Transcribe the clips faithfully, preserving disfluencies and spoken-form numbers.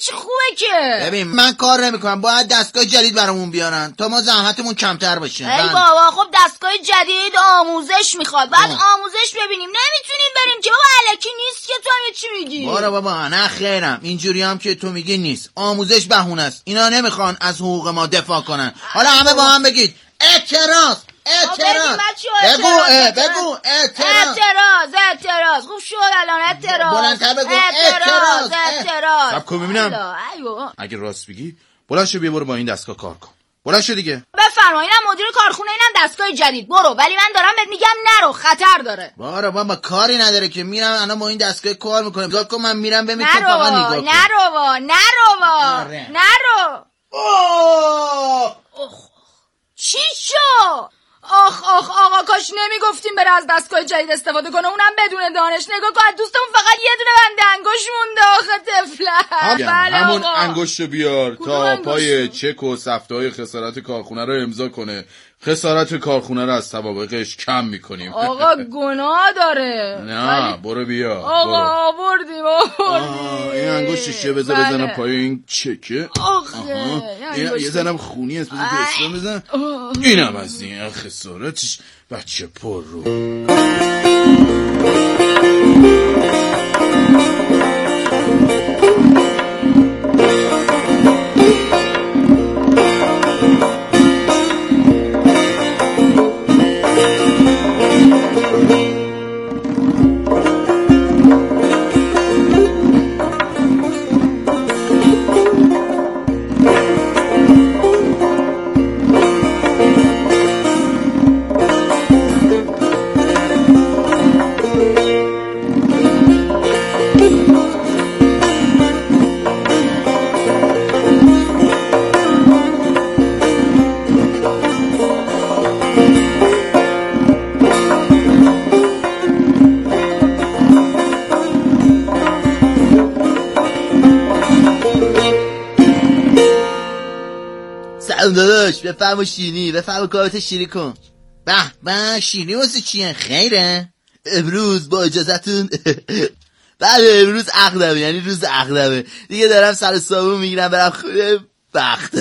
چی خوبه که. ببین من کار نمیکنم، باید دستگاه جدید برامون بیارن تا ما زحمتمون کمتر باشه. ای بابا خب دستگاه جدید آموزش میخواد، بعد آه. آموزش ببینیم، نمیتونیم بریم که بابا الکی نیست که. تو هم چی میگی؟ بارا بابا نه خیرم، اینجوری هم که تو میگی نیست. آموزش بهونه است، اینا نمیخوان از حقوق ما دفاع کنن. حالا همه با هم بگید اعتراض اعتراض. بگو بگو اعتراض اعتراض اعتراض. خوب شد الان اعتراض. بلندتر بگو اعتراض اعتراض. سب کن ببینم. اگه راست بگی بلند شو بیا برو با این دستگاه کار کن. بلند شو دیگه. بفرما، اینم مدیر کارخونه، اینم دستگاه جدید. برو، ولی من دارم بهت میگم نرو، خطر داره. بارا بابا کاری نداره که میرم الان با این دستگاه کار میکنم. نگاه کن من میرم به میتونم فقط نگاه کن. نرو نرو نرو. اوه چی شو؟ آخ آخ آقا کاش نمیگفتیم بره از دستگاه جدید استفاده کنه، اونم بدون دانش. نگاه کن دوستمون فقط یه دونه بنده انگشت مونده آخه تفلک. بله همون انگشتو بیار تا پای چک و سفته‌های خسارت کارخونه رو امضا کنه. خسارت کارخونه رو از سوابقش کم میکنیم. آقا گناه داره. نه برو بیا. آقا آوردیم آوردیم. این انگشتشه بذار بله. بزنم پای این چکه. آخه یه زنم خونی است بذار دستم بزن. اینم از این خسارتش بچه پر رو. داداش بفرما شیرینی، بفرما کارت شیری کن. به به شیرینی واسه چیه؟ خیره؟ امروز با اجازتون بله امروز عقدمه، یعنی روز عقدمه دیگه، دارم سر صابون میگیرم برم خونه بخت.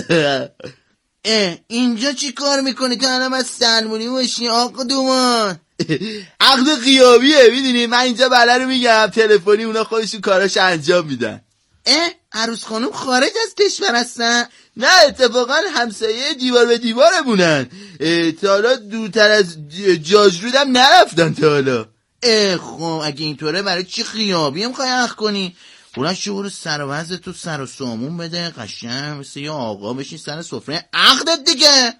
اه اینجا چی کار میکنی که الان از سلمونی باشی آقا دومان؟ عقد غیابیه میدونی، من اینجا بله رو میگم تلفنی، اونا خودشون کاراش انجام میدن. اه عروس خانم خارج از کشور هستن؟ نه اتفاقا همسایه دیوار به دیوارمونن، تا حالا دورتر از جاجرودم نرفتن تا حالا. اه خب اگه اینطوره برای چی خیابی هم خواهی عقد کنی؟ بلند شو برو سر و وضع تو سر و سامون بده قشنگ مثل یه آقا بشین سر سفره عقدت دیگه.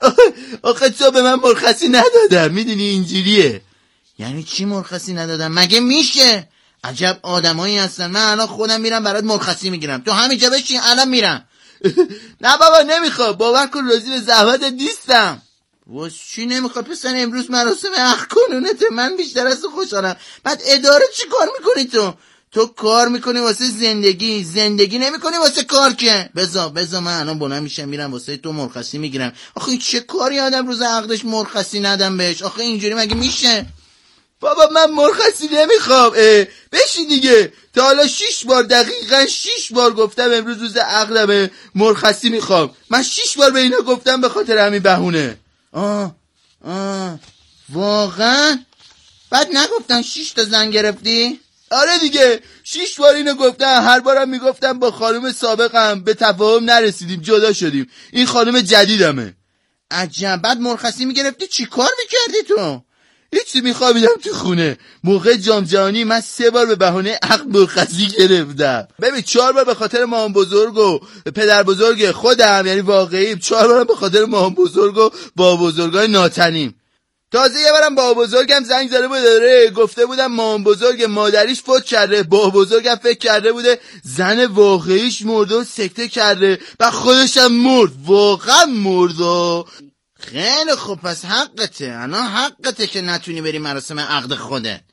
آخه تو به من مرخصی ندادم میدونی اینجوریه. یعنی چی مرخصی ندادم؟ مگه میشه؟ عجب آدمایی هستن. من الان خودم میرم برات مرخصی میگیرم، تو همینجا بشین الان میرم. نه بابا نمیخوام، باور کن راضی به زحمت نیستم. واس چی نمیخواد پسر؟ امروز مراسم عقد کنونته، من بیشتر از تو خوشحالم. بعد اداره چی کار میکنی تو؟ تو کار میکنی واسه زندگی، زندگی نمیکنی واسه کار که. بذار بذار من الان بلند میشم میرم واسه تو مرخصی میگیرم. آخه چه کاری آدم روز عقدش مرخصی ندم بهش؟ آخه اینجوری مگه میشه؟ بابا من مرخصی نمیخوام. بشین دیگه، تا حالا شیش بار دقیقا شیش بار گفتم امروز روز عقدمه مرخصی میخوام. من شیش بار به اینا گفتم به خاطر همین بهونه. آه آه واقعا؟ بعد نگفتن شیش تا زن گرفتی؟ آره دیگه شیش بار اینو گفتم، هر بارم میگفتم با خانم سابقم به تفاهم نرسیدیم جدا شدیم، این خانم جدیدمه. عجب. بعد مرخصی میگرفتی چی کار میکردی تو؟ هیچی، میخوابیدم تو خونه. موقع جام جهانی من سه بار به بهانه عقد مرخصی گرفتم. ببین چهار بار به خاطر مامان بزرگ و پدر بزرگ خودم یعنی واقعی، چهار بار به خاطر مامان بزرگ و بابا بزرگای ناتنیم. تازه یه بارم بابا بزرگم زنگ زده بود داره گفته بودم مامان بزرگ مادریش فوت کرده، بابا بزرگم فکر کرده بوده زن واقعیش مرده و سکته کرده و خودشم مرد، واقعا مرد. خیلی خوب پس حقته، الان حقته که نتونی بری مراسم عقد خودت.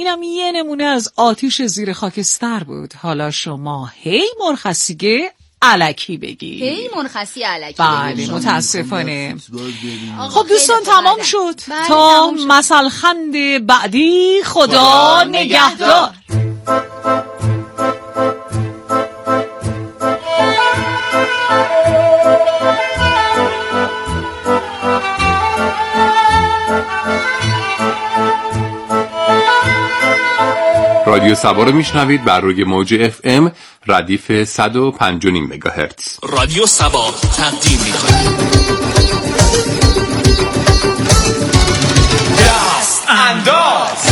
اینم یه نمونه از آتیش زیر خاکستر بود. حالا شما هی مرخصیگه الکی بگی. هی مرخصی الکی. بله متاسفانه. خب دوستان تمام شد. تا مثل خند بعدی خدا نگهدار. رادیو سبا رو میشنوید بر روی موج اف ام ردیف صد و پنج و نیم مگاهرتز. رادیو سبا تقدیم می‌کنه دست انداز.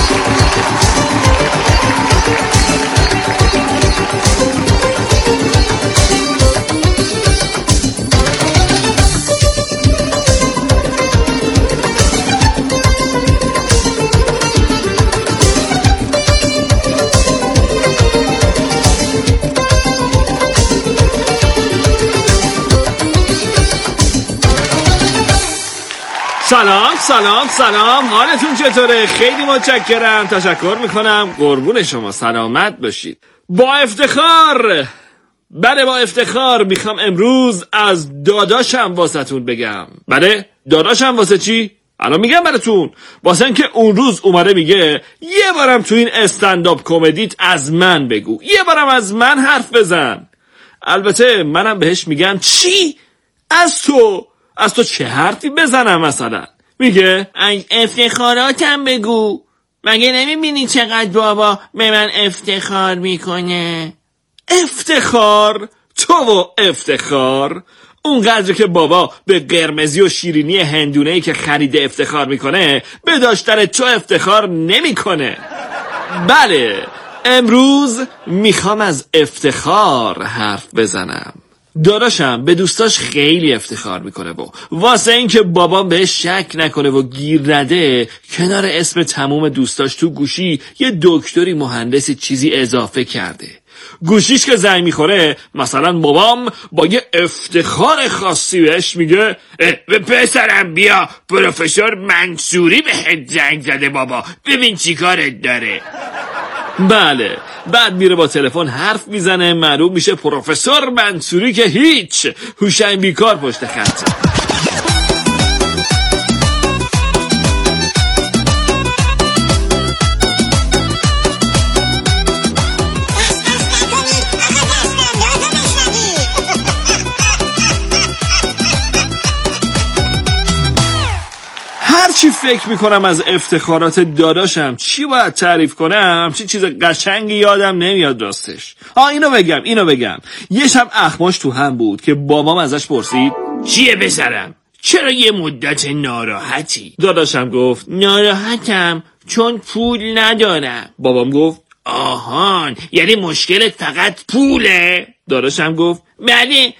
سلام سلام سلام، حالتون چطوره؟ خیلی متشکرم، تشکر میکنم، قربون شما، سلامت باشید. با افتخار، بله با افتخار میخوام امروز از داداشم واسهتون بگم. بله داداشم واسه چی؟ الان میگم براتون. واسه اینکه اون روز اومده میگه یه بارم تو این استنداپ کمدیت از من بگو، یه بارم از من حرف بزن. البته منم بهش میگم چی؟ از تو؟ از تو چه حرفی بزنم مثلا؟ میگه از افتخاراتم بگو. مگه نمیبینی چقدر بابا به من افتخار میکنه؟ افتخار؟ تو و افتخار؟ اونقدر که بابا به قرمزی و شیرینی هندونه‌ای که خریده افتخار میکنه، به داشتن تو افتخار نمیکنه. بله امروز میخوام از افتخار حرف بزنم. داداشم به دوستاش خیلی افتخار میکنه و واسه این که بابام بهش شک نکنه و گیر نده، کنار اسم تموم دوستاش تو گوشی یه دکتری مهندسی چیزی اضافه کرده. گوشیش که زنگ میخوره مثلا بابام با یه افتخار خاصی بهش میگه به پسرم بیا پروفسور منصوری بهت زنگ زده بابا، ببین چی کارت داره. بله بعد میره با تلفن حرف میزنه، معلوم میشه پروفسور منصوری که هیچ، هوشنگ بیکار پشت خطه. چی فکر میکنم از افتخارات داداشم چی باید تعریف کنم، چی چیز قشنگی یادم نمیاد راستش. آه اینو بگم اینو بگم یه شب اخماش تو هم بود که بابام ازش پرسید چیه بسرم؟ چرا یه مدت ناراحتی؟ داداشم گفت ناراحتم چون پول ندارم. بابام گفت آهان یعنی مشکلت فقط پوله؟ داداشم گفت بله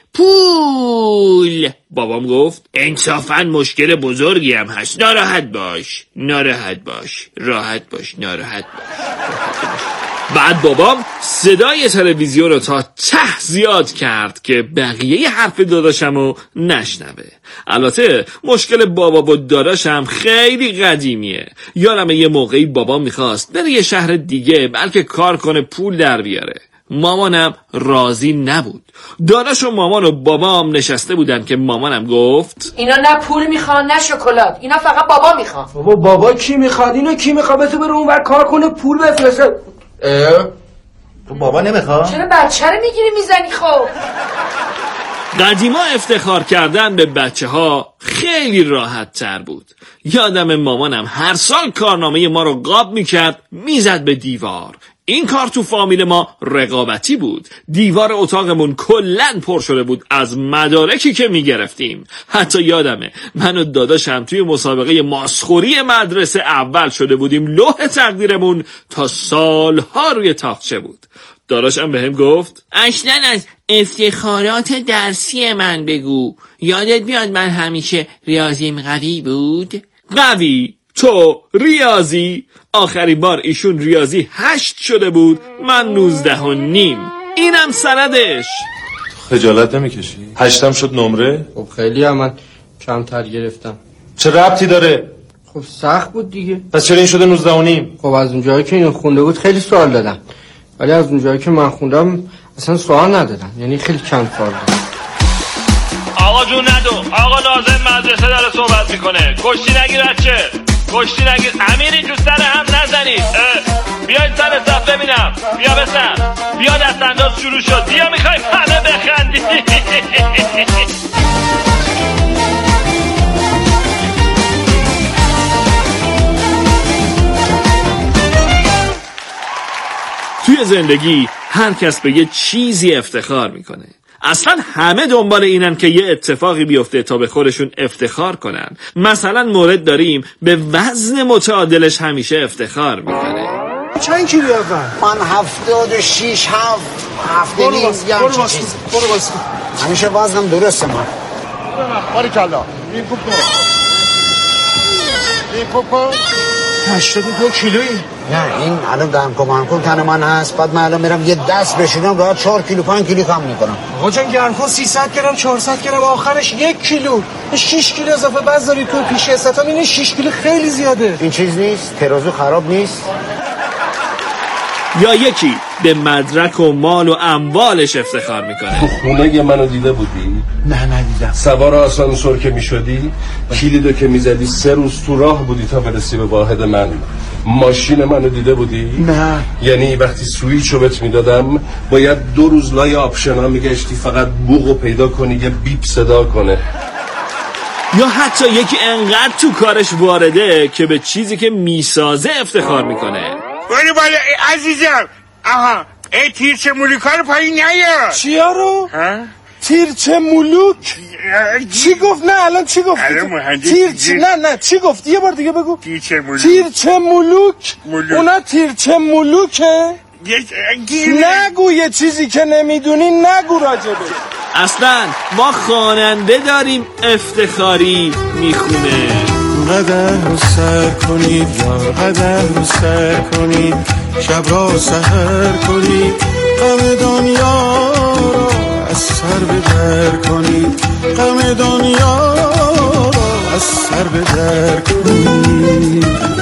پول. بابام گفت انصافاً مشکل بزرگی هم هست، ناراحت باش ناراحت باش راحت باش ناراحت باش. بعد بابام صدای تلویزیون رو تا ته زیاد کرد که بقیه حرف داداشم رو نشنوه. البته مشکل بابا و داداشم خیلی قدیمیه. یادمه یه موقعی بابام میخواست بره یه شهر دیگه بلکه کار کنه پول در بیاره. مامانم راضی نبود. داداش و مامان و بابام نشسته بودن که مامانم گفت اینا نه پول میخوان نه شکلات، اینا فقط بابا میخوان. بابا بابا کی میخواد؟ اینو کی میخواد؟ به تو بره اونور کار کنه پول بفرسته. تو بابا نمیخواد؟ چرا بچه رو میگیری میزنی؟ خب قدیما افتخار کردن به بچه ها خیلی راحت تر بود. یادم مامانم هر سال کارنامه ما رو قاب میکرد میزد به دیوار. این کار تو فامیل ما رقابتی بود. دیوار اتاقمون کلن پر شده بود از مدارکی که میگرفتیم. حتی یادمه من و داداشم توی مسابقه ماسخوری مدرسه اول شده بودیم. لوح تقدیرمون تا سالها روی تاقچه بود. داداشم بهم گفت اصلا از افتخارات درسی من بگو. یادت بیاد من همیشه ریاضیم قوی بود؟ قوی؟ تو ریاضی؟ آخرین بار ایشون ریاضی هشت شده بود، من نوزده و نیم. اینم سندش. خجالت نمیکشی؟ هشتم شد نمره؟ خب خیلی هم من کمتر گرفتم. چه ربطی داره؟ خب سخت بود دیگه. پس چرا این شده نوزده و نیم؟ خب از اونجایی که این خونده بود خیلی سوال دادم، ولی از اونجایی که من خوندم اصلا سوال ندادم، یعنی خیلی کم سوال دادم. آقا جون ندو، آقا ناظم مدرسه داره صحبت میکنه. کشتی نگیر بچه، کشتی نگیر. امیری تو سر هم نزنید. بیاید سر صف ببینم. بیا بسن، بیا دست انداز شروع شد. بیا میخوایم همه بخندی. توی زندگی هر کس به یه چیزی افتخار میکنه. اصلا همه دنبال اینن که یه اتفاقی بیفته تا به خودشون افتخار کنن. مثلا مورد داریم به وزن متعادلش همیشه افتخار میکنه. چند کیلو اول؟ من هفتاد و شیش هفت هفته نیز یه همچه چیز. برو باز همیشه وزنم درسته من. باری کلا این کوب کن این کوب کن هشتاد و دو کیلویی؟ نه این الان دم کمان کن تن من هست، بعد من الان میرم یه دست بشینم راحت چهار کیلو پنج کیلو کم میکنم. آقا جان گرم کن سیصد گرم چهارصد گرم آخرش یک کیلو شش کیلو اضافه بذاری تو پیش حسابم. این شش کیلو خیلی زیاده. این چیز نیست، ترازو خراب نیست. یا یکی به مدرک و مال و اموالش افتخار میکنه. تو خونه منو دیده بودی؟ نه ندیدم. سوار آسانسور که میشدی کلیدو که میزدی سه روز تو راه بودی تا برسی به واحد من. ماشین منو دیده بودی؟ نه. یعنی وقتی سویچو بهت میدادم باید دو روز لای آپشنا میگشتی فقط بوقو پیدا کنی یه بیپ صدا کنه. یا حتی یکی انقدر تو کارش وارده که به چیزی که میسازه افتخار میکنه. ولی بالا عزیزم، آها ای تیرچه مولوکا رو پایین نیا. چیا رو؟ تیرچه مولوک؟ چی گفت؟ نه الان چی گفت؟ تیرچه نه نه چی گفت؟ یه بار دیگه بگو. تیرچه مولوک. تیرچه مولوک؟ مولوک. اونا تیرچه مولوکه؟ نگو یه چیزی که نمیدونی، نگو راجبه. اصلا ما خواننده داریم افتخاری میخونه. قدم رو سر کنید یار، قدم رو سر کنید، شب را سحر کنید، غم دنیا را از سر بدر کنید، غم دنیا را از سر بدر کنید.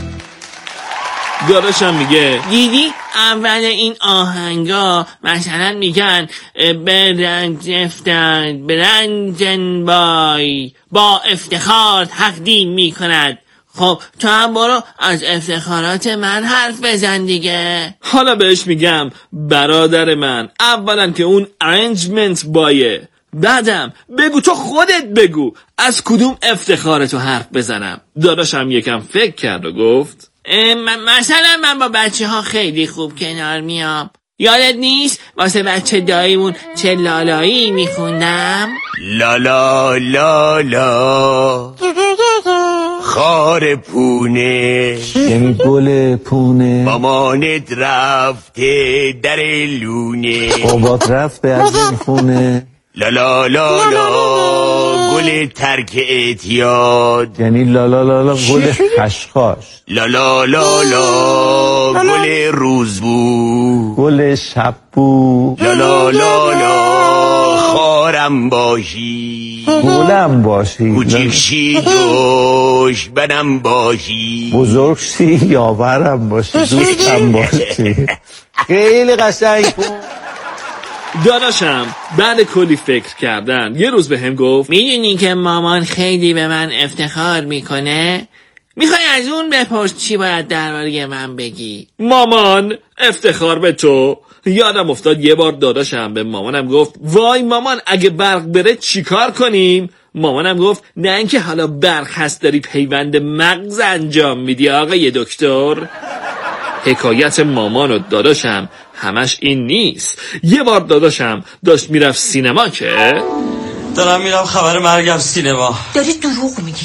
داداشم میگه دیدی اول این آهنگا مثلا میگن برنج افتاد برنجن بای با افتخار تقدیم میکند. خب تو هم برو از افتخارات من حرف بزن دیگه. حالا بهش میگم برادر من، اولا که اون ارنجمنت بایه، بعدم بگو تو خودت بگو از کدوم افتخارتو حرف بزنم. داداشم یکم فکر کرد و گفت مثلا من با بچه ها خیلی خوب کنار میام. یادت نیست واسه بچه داییمون چه لالایی میخوندم؟ لالا لالا خار پونه، یعنی گل پونه، مامانت رفته در لونه، بابات رفته از این خونه. لالا لالا گل ترک اعتیاد، یعنی لالا لالا گل خشخاش، لالا لالا گل روزبو، گل شببو، لالا لالا خارم باشی، گلم باشی، کوچیک شی دشمنم باشی، بزرگ شی یاورم باشی، دوستم باشی. خیلی قشنگ بود. داداشم بعد کلی فکر کردن یه روز به هم گفت میدونی که مامان خیلی به من افتخار میکنه؟ میخوای از اون بپرس چی باید درباره من بگی؟ مامان افتخار به تو. یادم افتاد یه بار داداشم به مامانم گفت وای مامان اگه برق بره چی کار کنیم؟ مامانم گفت نه اینکه حالا برق هست داری پیوند مغز انجام میدی آقای دکتر. حکایت مامان و داداشم همش این نیست. یه بار داداشم داشت میرفت سینما که دارم میرم خبر مرگم سینما. داری دروغ میگی؟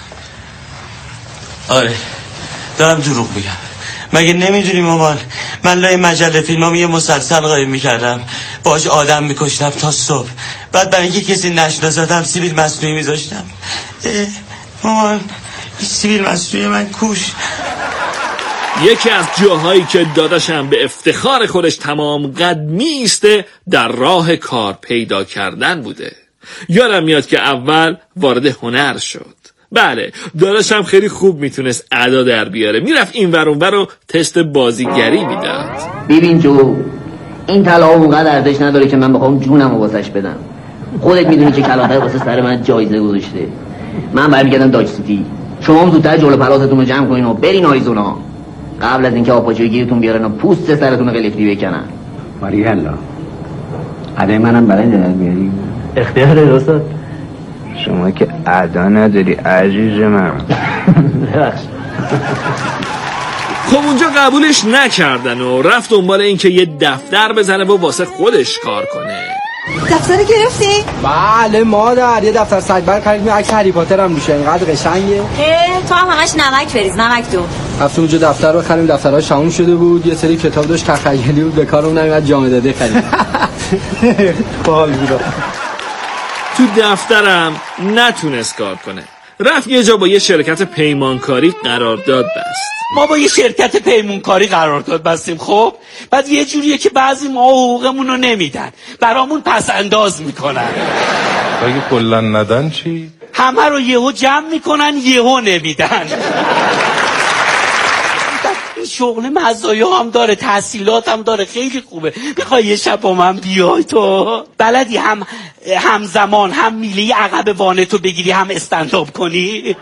آره دارم دروغ میگم. مگه نمیدونی مامان من لای مجله فیلمام یه مسلسل قایم میکردم باش آدم میکشتم تا صبح، بعد برای اینکه کسی نشناسم سیبیل مصنوعی میذاشتم. مامان این سیبیل مصنوعی من کوش. یکی از جاهایی که داداشم به افتخار خودش تمام قد میسته در راه کار پیدا کردن بوده. یادم میاد که اول وارد هنر شد، بله داداشم خیلی خوب میتونست ادا در بیاره، میرفت این ور اون ور رو تست بازیگری میداد. ببین جو، این طلا اونقدر ارزش نداره که من بخوام جونمو واسش بدم. خودت میدونی که کلاغه واسه سر من جایزه گذاشته. من برمیگردم داج سیتی، شما هم زودتر جلو پلاستون رو جمع کنین و برین آریزونا قبل از اینکه آپاچوی گیرتون بیارن و پوست سرتون رو قلفتی بکنن. باریکلا. عده منم برای در بیاری. اختیار راست. شما که ادا نداری عزیز من. خب اونجا قبولش نکردن و رفت دنبال این که یه دفتر بزنه و واسه خودش کار کنه. دفتر گرفتی؟ بله مادر، یه دفتر سگبر خریدیم، عکس هری پاتر هم روشه، اینقدر قشنگه. اه تو هم همش نمک بریز، نمک تو. رفتیم اونجا دفتر بخریم، دفترها شامون شده بود، یه سری کتاب داشت تخیلی بود، به کارمون نمیاد، جامعه داده خرید. باحال بود. تو دفترم نتونست کار کنه، رفت یه جا با یه شرکت پیمانکاری قرارداد بست. ما با یه شرکت پیمانکاری قرارداد بستیم. خب بعد یه جوریه که بعضی ما حقوقمون رو نمیدن، برامون پس انداز میکنن. اگه کلا ندن چی؟ همه رو یهو جمع میکنن یهو نمیدن. این شغل مزایا هم داره، تحصیلات هم داره، خیلی خوبه. میخوای یه شب با من بیای تو؟ بلدی هم همزمان هم میلی عقب وانتو بگیری هم استنداپ کنی؟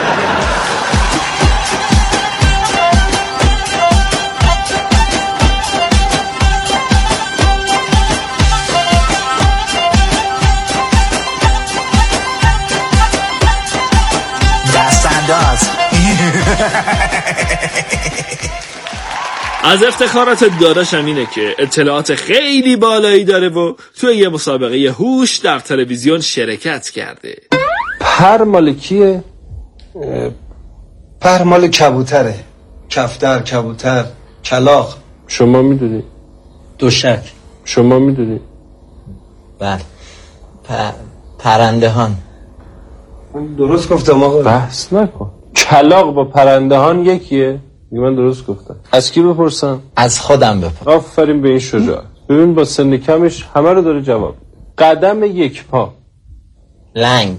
دستانداز. از افتخارات داداشم اینه که اطلاعات خیلی بالایی داره و توی یه مسابقه هوش در تلویزیون شرکت کرده. پر مال کیه؟ پر مال کبوتره. کفتر، کبوتر، کلاغ. شما میدونی؟ دوشک. شما میدونی؟ بله. پ... پرندهان. من درست گفتم آقا. بحث نکن. کلاغ با پرندهان یکیه؟ من درست گفتم. از کی بپرسم؟ از خودم بپرسم. آفرین به این شجاعت. ببین با سن کمش همه رو داره جواب. قدم یک پا. لنگ.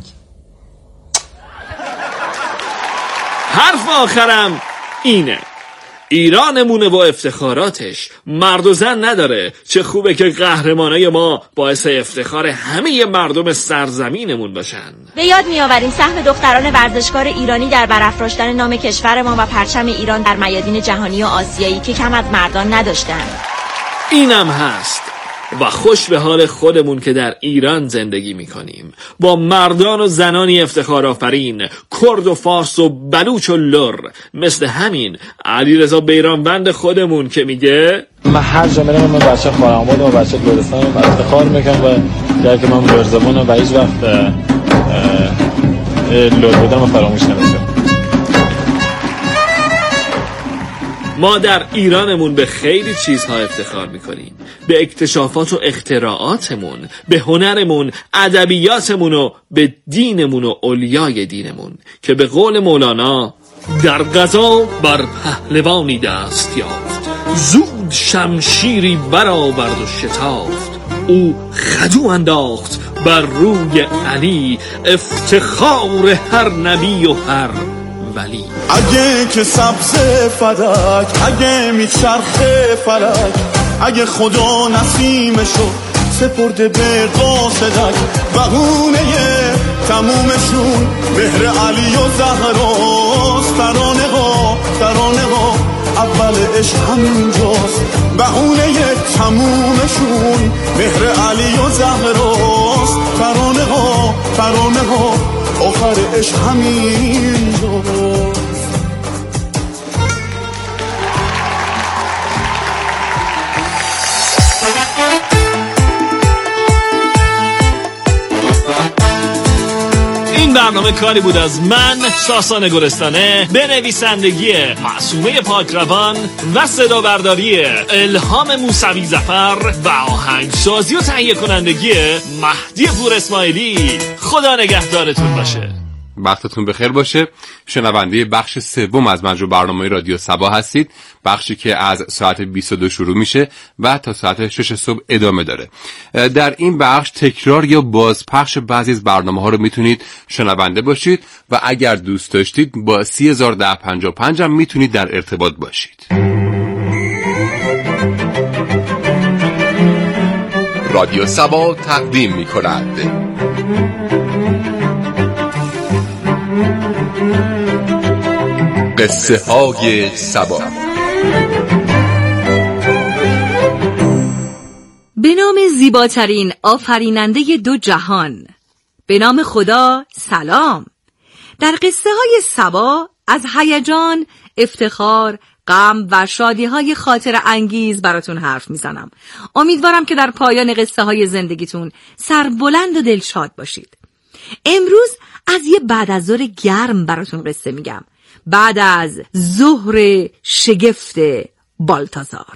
حرف آخرم اینه، ایرانمونه و افتخاراتش مرد و زن نداره. چه خوبه که قهرمانای ما باعث افتخار همه مردم سرزمینمون باشن. به یاد میآوریم سهم دختران ورزشکار ایرانی در برافراشتن نام کشورمان و پرچم ایران در میادین جهانی و آسیایی که کم از مردان نداشتند. اینم هست و خوش به حال خودمون که در ایران زندگی میکنیم با مردان و زنانی افتخار آفرین، کرد و فارس و بلوچ و لر، مثل همین علیرضا بیرانوند خودمون که میگه من هر جا میرم من بچه خارم‌آباد و بچه گلستان افتخار میکنم و در که من برزبونم و هیچ وقت لر بودم و فراموش نمیکنم. ما در ایرانمون به خیلی چیزها افتخار میکنیم، به اکتشافات و اختراعاتمون، به هنرمون، ادبیاتمون و به دینمون و اولیای دینمون که به قول مولانا در غزا بر پهلوانی دست یافت، زود شمشیری برآورد و شتافت، او خدو انداخت بر روی علی، افتخار هر نبی و هر ولی. اگه که سبز فلک، اگه میچرخه فلک، اگه خدا نسیمشو سپرده به قاصدک، بهونه تمومشون مهر علی و زهراست، ترانه ها ترانه ها اول عشق همینجاست، بهونه تمومشون مهر علی و زهراست، ترانه ها ترانه ها آخر عشق همینجاست. این برنامه کاری بود از من ساسان گلستانه به نویسندگی معصومه پاکروان و صدا برداری الهام موسوی ظفر و آهنگسازی و تهیه کنندگی مهدی پور اسماعیلی. خدا نگهدارتون باشه. وقتتون بخیر باشه. شنونده بخش سوم از مجموع برنامه رادیو صبا هستید، بخشی که از ساعت بیست و دو شروع میشه و تا ساعت شش صبح ادامه داره. در این بخش تکرار یا بازپخش بعضی از برنامه ها رو میتونید شنونده باشید و اگر دوست داشتید با سی هزار ده پنجاه و پنج هم میتونید در ارتباط باشید. رادیو صبا تقدیم میکند قصه های صبا. به نام زیباترین آفریننده دو جهان، به نام خدا سلام. در قصه های صبا از هیجان، افتخار، غم و شادی های خاطر انگیز براتون حرف میزنم. امیدوارم که در پایان قصه های زندگیتون سربلند و دلشاد باشید. امروز از یه بعد از ظهر گرم براتون قصه میگم، بعد از ظهر شگفت بالتازار.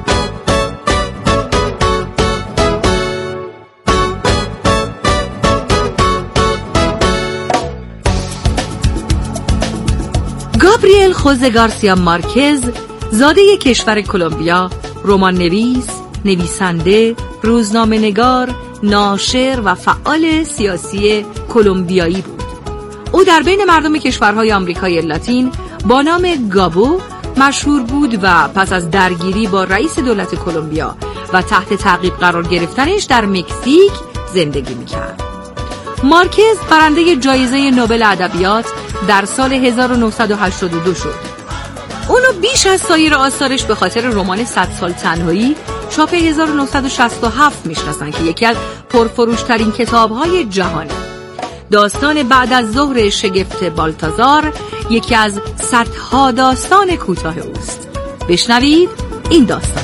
گابریل خوزه گارسیا مارکز، زاده کشور کلمبیا، رمان نویس، نویسنده، روزنامه نگار، ناشر و فعال سیاسی کلمبیایی بود. او در بین مردم کشورهای آمریکای لاتین با نام گابو مشهور بود و پس از درگیری با رئیس دولت کلمبیا و تحت تعقیب قرار گرفتنش در مکزیک زندگی میکرد. مارکز برنده جایزه نوبل ادبیات در سال هزار و نهصد و هشتاد و دو شد. اونو بیش از سایر آثارش به خاطر رمان صد سال تنهایی چاپ هزار و نهصد و شصت و هفت میشناسن که یکی از پرفروشترین کتاب‌های جهانه. داستان بعد از ظهر شگفت بالتازار یکی از صدها داستان کوتاه اوست. بشنوید این داستان.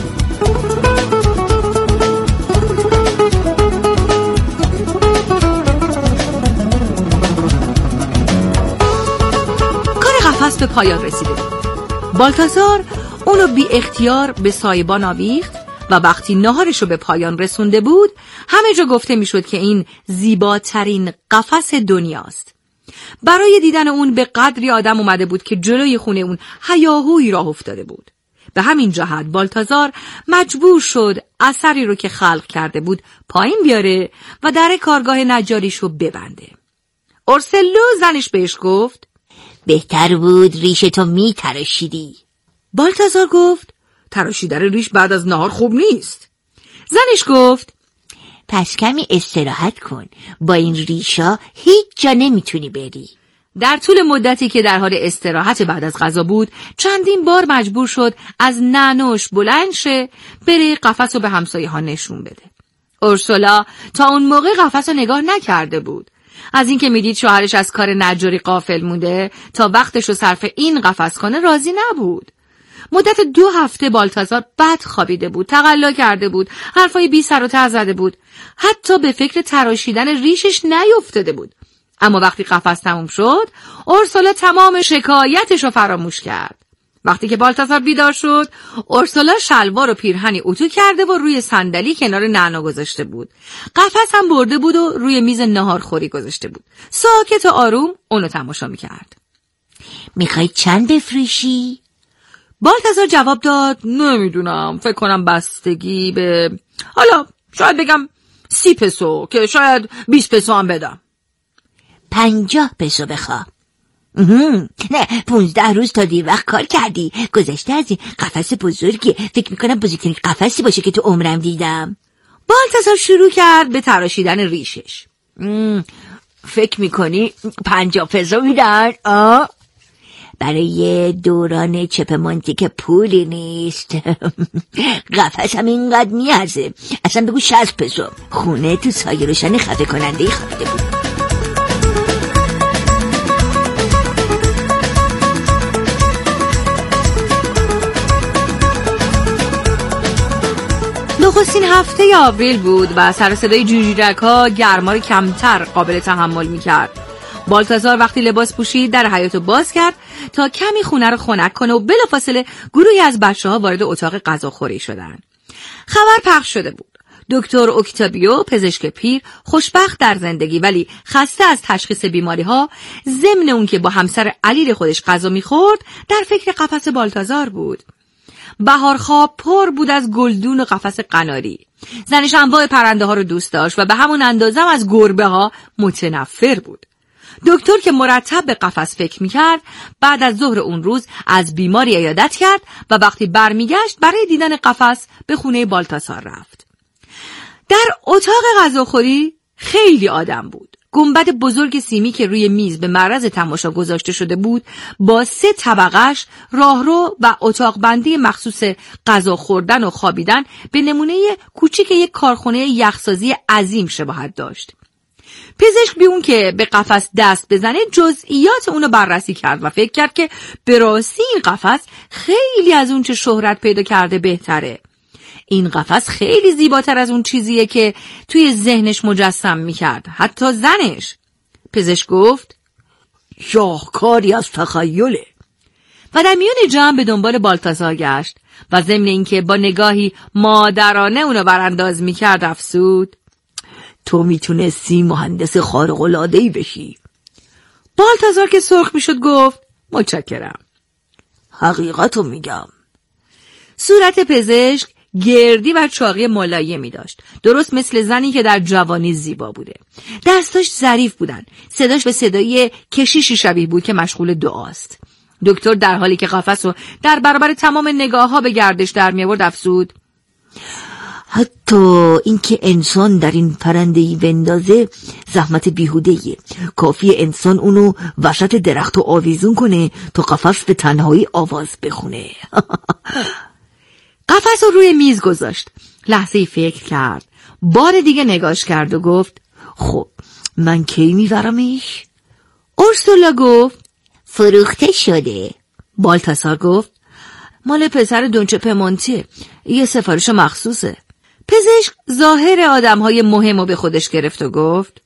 کار قفس به پایان رسیده بود. بالتازار اونو بی اختیار به سایبان آویخت و وقتی ناهارشو به پایان رسونده بود همه جا گفته میشد که این زیباترین قفس دنیاست. برای دیدن اون به قدری آدم اومده بود که جلوی خونه اون هیاهویی راه افتاده بود. به همین جهت بالتازار مجبور شد اثری رو که خلق کرده بود پایین بیاره و در کارگاه نجاریشو ببنده. اورسلو زنش بهش گفت بهتر بود ریشتو می تراشیدی. بالتازار گفت تراشیدن ریش بعد از نهار خوب نیست. زنش گفت پس کمی استراحت کن، با این ریشا هیچ جا نمیتونی بری. در طول مدتی که در حال استراحت بعد از غذا بود چندین بار مجبور شد از نعنوش بلند شه بره قفس رو به همسایه ها نشون بده. اورسولا تا اون موقع قفس رو نگاه نکرده بود. از اینکه میدید شوهرش از کار نجاری غافل مونده تا وقتش رو صرف این قفس کنه راضی نبود. مدت دو هفته بالتازار بد خوابیده بود، تقلا کرده بود، حرفای بی سر و ته زده بود، حتی به فکر تراشیدن ریشش نیفتاده بود. اما وقتی قفس تموم شد اورسولا تمام شکایتش رو فراموش کرد. وقتی که بالتازار بیدار شد اورسولا شلوار و پیرهنی اتو کرده و روی صندلی کنار نعنا گذاشته بود. قفس هم برده بود و روی میز ناهارخوری گذاشته بود. ساکت و آروم اونو تماشا میکرد. میخوای چند بفروشی؟ بالتازار جواب داد نمیدونم، فکر کنم بستگی به، حالا شاید بگم سی پسو که شاید بیست پسو هم بدم. پنجاه پسو بخوا. نه پونزده روز تا دیر وقت کار کردی، گذشته از این قفس بزرگی، فکر میکنم بزرگترین قفسی باشه که تو عمرم دیدم. بالتازار شروع کرد به تراشیدن ریشش. فکر میکنی پنجاه پسو میدن؟ آه برای دوران چپمانتی که پولی نیست. قفس هم اینقدر میارزه، اصلا بگو شصت پسو. خونه تو سایه روشن خفه کننده خوابیده بود. نخستین هفته آوریل بود و سر صدای جوجیرک ها گرما رو کمتر قابل تحمل میکرد. بالتازار وقتی لباس پوشید در حیاط باز کرد تا کمی خونه رو خنک کنه و بلافاصله گروهی از بچه‌ها وارد اتاق غذاخوری شدن. خبر پخش شده بود. دکتر اکتابیو پزشک پیر خوشبخت در زندگی ولی خسته از تشخیص بیماری ها، ضمن اون که با همسر علیل خودش غذا میخورد در فکر قفس بالتازار بود. بهارخواب پر بود از گلدون و قفس قناری. زنش انواع پرنده ها رو دوست داشت و به همون اندازه هم از گربه ها متنفر بود. دکتر که مرتب به قفس فکر میکرد بعد از ظهر اون روز از بیماری عیادت کرد و وقتی برمیگشت برای دیدن قفس به خونه بالتاسار رفت. در اتاق غذاخوری خیلی آدم بود. گنبد بزرگ سیمی که روی میز به معرض تماشا گذاشته شده بود با سه طبقش، راهرو و اتاق بندی مخصوص غذا خوردن و خوابیدن به نمونه کوچیک یک کارخانه یخسازی عظیم شباهت داشت. پزشک بی اون که به قفس دست بزنه جزئیات اونو بررسی کرد و فکر کرد که به راستی این قفس خیلی از اون چه شهرت پیدا کرده بهتره. این قفس خیلی زیباتر از اون چیزیه که توی ذهنش مجسم میکرد، حتی زنش. پزشک گفت شاهکاری از تخیله و در میان جمع به دنبال بالتازار گشت و ضمن اینکه با نگاهی مادرانه اونو برانداز میکرد افسود تو میتونستی مهندس خارق‌العاده‌ای بشی. بالتازار که سرخ میشد گفت متشکرم. حقیقتو میگم. صورت پزشک گردی و چاقی ملایمی داشت، درست مثل زنی که در جوانی زیبا بوده. دستاش ظریف بودن، صداش به صدای کشیشی شبیه بود که مشغول دعاست. دکتر در حالی که قفس رو در برابر تمام نگاه ها به گردش در می آورد افسود حتی اینکه انسان در این پرنده‌ای بندازه زحمت بیهوده‌ایه. کافیه انسان اونو وسط درخت و آویزون کنه تا قفس به تنهایی آواز بخونه. قفس رو روی میز گذاشت، لحظه‌ای فکر کرد، بار دیگه نگاش کرد و گفت خب من کی میبرمش؟ اورسولا گفت فروخته شده. بالتاسار گفت مال پسر دونچه پمونتیه، یه سفارش مخصوصه. پزشک ظاهر آدم‌های مهم رو به خودش گرفت و گفت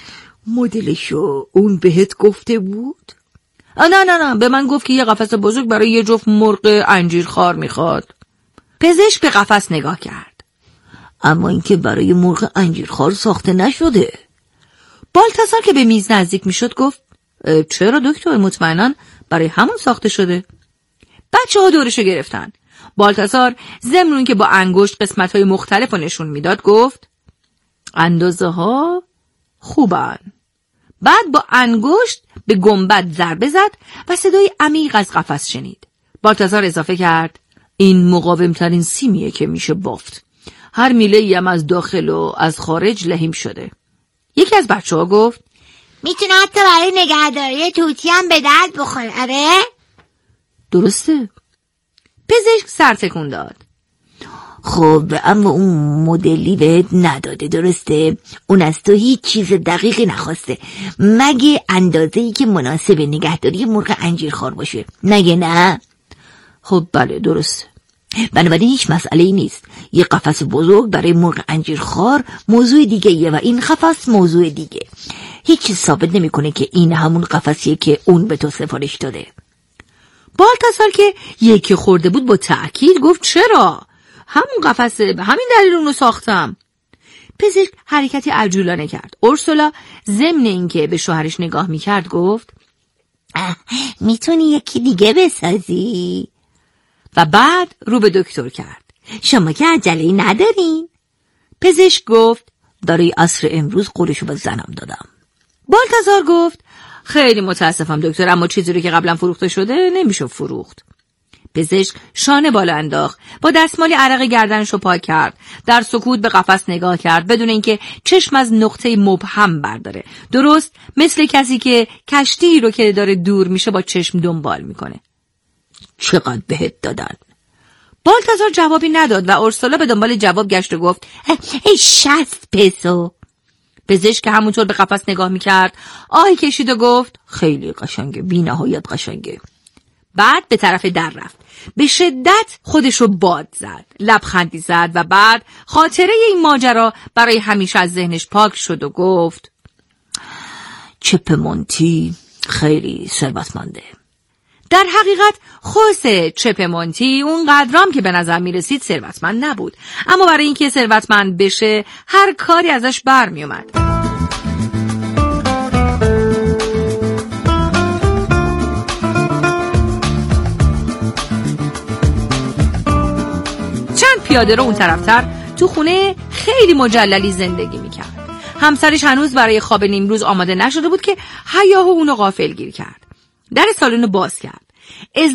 مدلشو اون بهت گفته بود؟ نه نه نه به من گفت که یه قفس بزرگ برای یه جفت مرغ انجیرخوار میخواد. پزشک به قفس نگاه کرد. اما اینکه برای مرغ انجیرخوار ساخته نشده. بالتاسار که به میز نزدیک میشد گفت چرا دکتر؟ مطمئناً برای همون ساخته شده. بچه ها دورشو گرفتن. بالتاسار ضمن اون که با انگشت قسمت های مختلف رو نشون میداد گفت اندازه ها خوبن. بعد با انگشت به گنبد ضربه زد و صدای عمیق از قفس شنید. بالتاسار اضافه کرد این مقاوم ترین سیمیه که میشه بافت. هر میله ای هم از داخل و از خارج لحیم شده. یکی از بچه ها گفت میتونه حتی برای نگهداری توتی هم به درد بخوره. آره؟ درسته. پزشک سر تکون داد. خب اما اون مدلی بهت نداده، درسته؟ اون از تو هیچ چیز دقیقی نخواسته مگه اندازه‌ای که مناسب نگهداری مرغ انجیرخوار باشه، نگه نه؟ خب بله درسته. بنابراین هیچ مسئله‌ای نیست. یه قفس بزرگ برای مرغ انجیرخوار موضوع دیگه یه و این قفس موضوع دیگه. هیچ چیز ثابت نمی‌کنه که این همون قفسیه که اون به تو سفارش داده. بالتاسار که یکی خورده بود با تأکید گفت چرا؟ همون قفسه، به همین دلیل اونو ساختم. پزشک حرکتی عجولانه کرد. اورسولا ضمن اینکه به شوهرش نگاه میکرد گفت میتونی یکی دیگه بسازی؟ و بعد رو به دکتر کرد. شما که عجله‌ای ندارین؟ پزشک گفت برای عصر امروز قولشو به زنم دادم. بالتاسار گفت خیلی متاسفم دکتر، اما چیزی رو که قبلا فروخته شده نمیشه فروخت. پزشک شانه بالا انداخت، با دستمالی عرق گردنشو پاک کرد، در سکوت به قفس نگاه کرد بدون اینکه چشم از نقطه مبهم برداره، درست مثل کسی که کشتی رو که داره دور میشه با چشم دنبال میکنه. چقدر بهت دادن؟ بالتاسار جوابی نداد و اورسولا به دنبال جواب گشت و گفت شصت پسو. پزشک که همونطور به قفس نگاه میکرد آهی کشید و گفت خیلی قشنگه، بی نهایت قشنگه. بعد به طرف در رفت، به شدت خودشو باد زد، لبخندی زد و بعد خاطره این ماجرا برای همیشه از ذهنش پاک شد و گفت چپمونتی خیلی ثروتمنده. در حقیقت خوسه چپمونتی اون قدرام که به نظر می رسید ثروتمند نبود، اما برای اینکه ثروتمند بشه هر کاری ازش برمی اومد. چند پیاده رو اون طرفتر تو خونه خیلی مجللی زندگی میکرد. همسرش هنوز برای خواب نیمروز آماده نشده بود که هیاهو اونو غافلگیر کرد. در سالن باز کرد.